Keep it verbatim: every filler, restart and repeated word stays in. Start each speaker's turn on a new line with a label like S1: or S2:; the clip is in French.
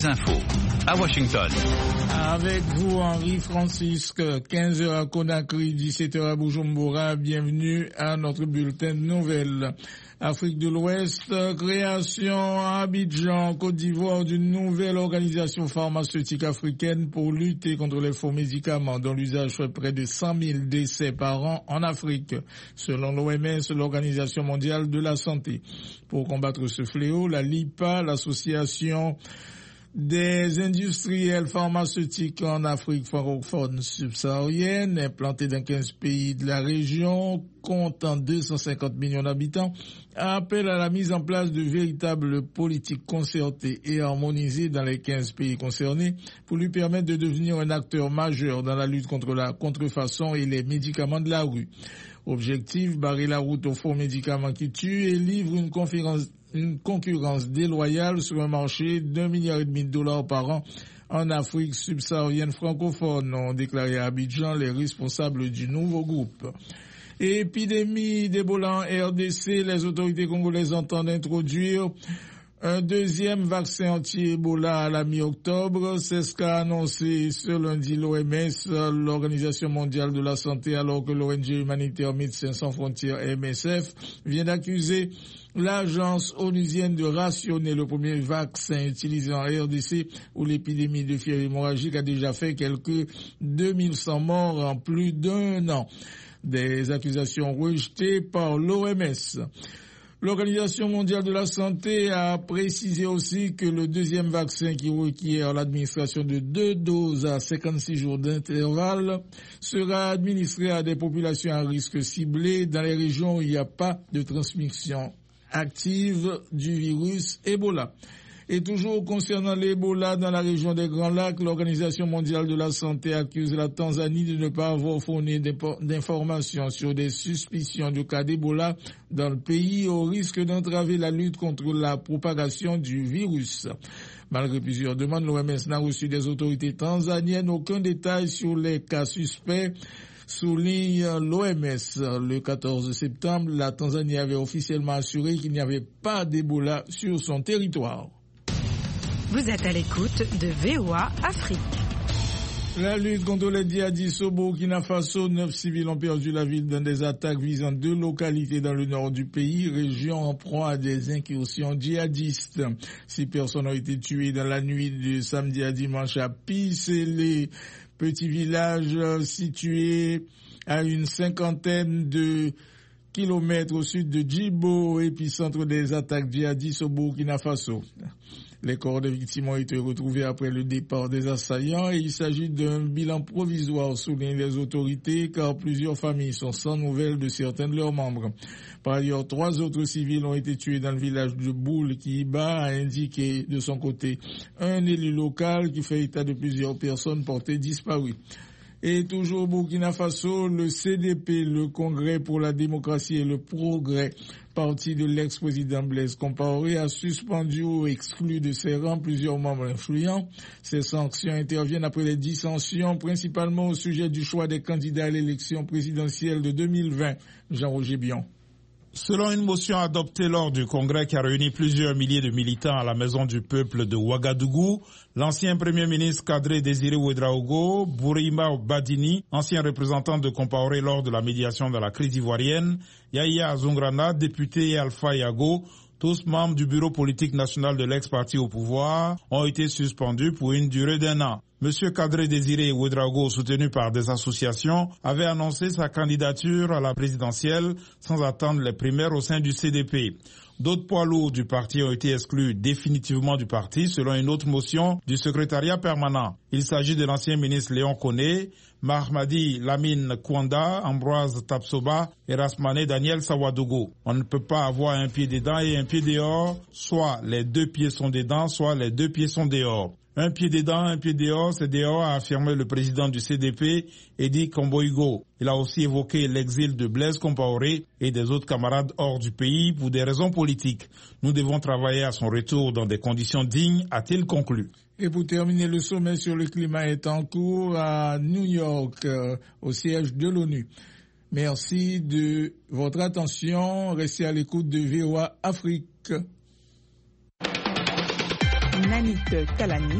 S1: Infos à Washington.
S2: Avec vous, Henri Francisque, quinze heures à Conakry, dix-sept heures à Bujumbura. Bienvenue à notre bulletin de nouvelles. Afrique de l'Ouest, création à Abidjan, Côte d'Ivoire, d'une nouvelle organisation pharmaceutique africaine pour lutter contre les faux médicaments dont l'usage fait près de cent mille décès par an en Afrique, selon l'O M S, l'Organisation mondiale de la santé. Pour combattre ce fléau, la L I P A, l'association des industriels pharmaceutiques en Afrique francophone subsaharienne, implantée dans quinze pays de la région, comptant deux cent cinquante millions d'habitants, appelle à la mise en place de véritables politiques concertées et harmonisées dans les quinze pays concernés pour lui permettre de devenir un acteur majeur dans la lutte contre la contrefaçon et les médicaments de la rue. Objectif, barrer la route aux faux médicaments qui tuent et livrent une conférence une concurrence déloyale sur un marché d'un milliard et demi de dollars par an en Afrique subsaharienne francophone, ont déclaré à Abidjan les responsables du nouveau groupe. Épidémie d'Ebola en R D C, les autorités congolaises entendent introduire un deuxième vaccin anti-Ebola à la mi-octobre. C'est ce qu'a annoncé ce lundi l'O M S, l'Organisation mondiale de la santé, alors que l'O N G humanitaire Médecins sans frontières M S F vient d'accuser l'agence onusienne de rationner le premier vaccin utilisé en R D C où l'épidémie de fièvre hémorragique a déjà fait quelques deux mille cent morts en plus d'un an. Des accusations rejetées par l'O M S. L'Organisation mondiale de la santé a précisé aussi que le deuxième vaccin qui requiert l'administration de deux doses à cinquante-six jours d'intervalle sera administré à des populations à risque ciblé dans les régions où il n'y a pas de transmission active du virus Ebola. Et toujours concernant l'Ebola dans la région des Grands Lacs, l'Organisation mondiale de la santé accuse la Tanzanie de ne pas avoir fourni d'informations sur des suspicions de cas d'Ebola dans le pays au risque d'entraver la lutte contre la propagation du virus. Malgré plusieurs demandes, l'O M S n'a reçu des autorités tanzaniennes aucun détail sur les cas suspects. Souligne l'O M S. Le quatorze septembre, la Tanzanie avait officiellement assuré qu'il n'y avait pas d'Ebola sur son territoire.
S3: Vous êtes à l'écoute de V O A Afrique.
S2: La lutte contre les djihadistes au Burkina Faso, neuf civils ont perdu la vie dans des attaques visant deux localités dans le nord du pays, région en proie à des incursions djihadistes. Six personnes ont été tuées dans la nuit de samedi à dimanche à Pisélé, petit village situé à une cinquantaine de kilomètres au sud de Djibo, épicentre des attaques djihadistes au Burkina Faso. Les corps des victimes ont été retrouvés après le départ des assaillants et il s'agit d'un bilan provisoire, soulignent les autorités, car plusieurs familles sont sans nouvelles de certains de leurs membres. Par ailleurs, trois autres civils ont été tués dans le village de Boul, Kiiba, a indiqué de son côté un élu local qui fait état de plusieurs personnes portées disparues. Et toujours au Burkina Faso, le C D P, le Congrès pour la démocratie et le progrès, parti de l'ex-président Blaise Compaoré, a suspendu ou exclu de ses rangs plusieurs membres influents. Ces sanctions interviennent après les dissensions, principalement au sujet du choix des candidats à l'élection présidentielle de deux mille vingt. Jean-Roger Bion.
S4: Selon une motion adoptée lors du congrès qui a réuni plusieurs milliers de militants à la Maison du Peuple de Ouagadougou, l'ancien Premier ministre Kadri Désiré Ouédraogo, Bourima Badini, ancien représentant de Compaoré lors de la médiation de la crise ivoirienne, Yahya Zoungrana, député et Alpha Yago, tous membres du bureau politique national de l'ex-parti au pouvoir, ont été suspendus pour une durée d'un an. Monsieur Kadri Désiré Ouédraogo, soutenu par des associations, avait annoncé sa candidature à la présidentielle sans attendre les primaires au sein du C D P. D'autres poids lourds du parti ont été exclus définitivement du parti selon une autre motion du secrétariat permanent. Il s'agit de l'ancien ministre Léon Koné, Mahamadi Lamine Kouanda, Ambroise Tapsoba et Rasmane Daniel Sawadogo. On ne peut pas avoir un pied dedans et un pied dehors, soit les deux pieds sont dedans, soit les deux pieds sont dehors. Un pied dedans, un pied dehors, c'est dehors, a affirmé le président du C D P, Edi Komboigo. Il a aussi évoqué l'exil de Blaise Compaoré et des autres camarades hors du pays pour des raisons politiques. Nous devons travailler à son retour dans des conditions dignes, a-t-il conclu.
S2: Et pour terminer, le sommet sur le climat est en cours à New York, euh, au siège de l'ONU. Merci de votre attention. Restez à l'écoute de V O A Afrique.
S5: Nanit Kalani